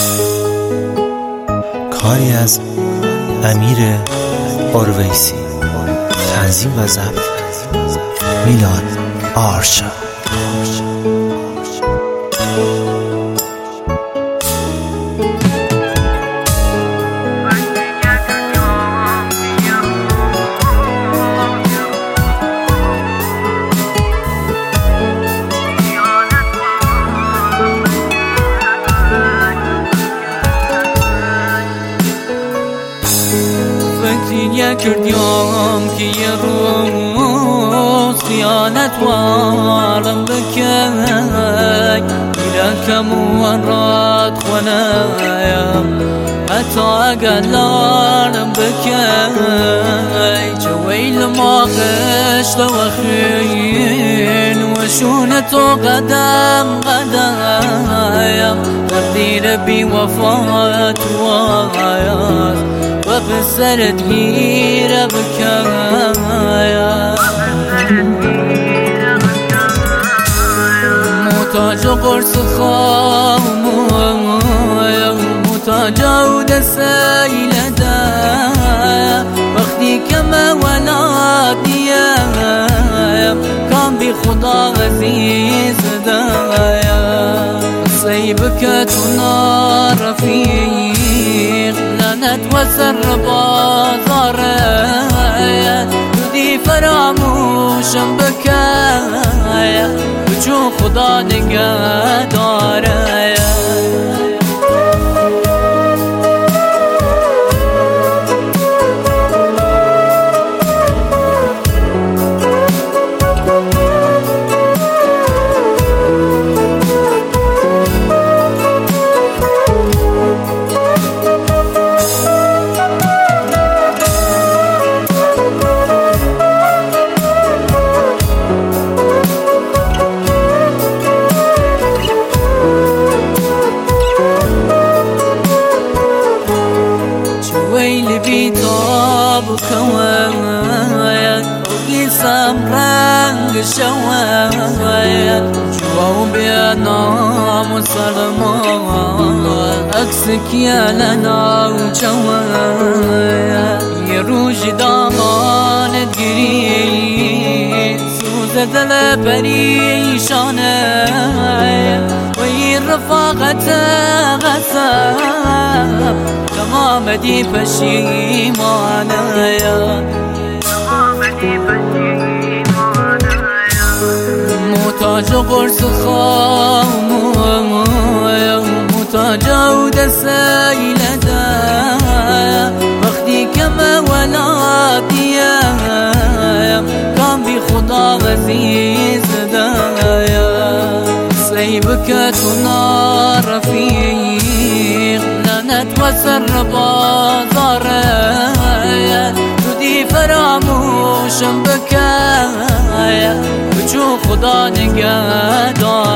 کاری از امیر اورویسی، تنظیم و ضبط میلاد آرشا. فکریه کردیم که یه روز خیانت وارم بکی میرکم و راد خونایم حتی اگر لارم بکی جویل ما قشت و خین و شونت و قدم قدایم تقدیر بی وفات وایاست و بسرت گیره بکایا محتاج قرص خامویم محتاج عود سیل دایم وقتی که من ولاد دیم کام بی خدا عزیز دایم صیب که تو نارفیق لعنت و سر بازاره دی فراموشم بکایا بچون خدا نگه داره ويلي بيطاب كوايا وقيسام رنگ شوايا جواو بيانا مسلمان عكسك يا لنا وجوايا يروج دامان تقريد سوزة دل بريشانة ويرفاقة غساب تمامدي پشیمانه محتاج قرص خامویم محتاج عود سیل دایم وقتی که من ولاد دیم کام بی خدا عزیز دایم صیب که تو نارفیق لعنت و سر بازاره تو دی فراموشم بکایا بچون خدا نگه داره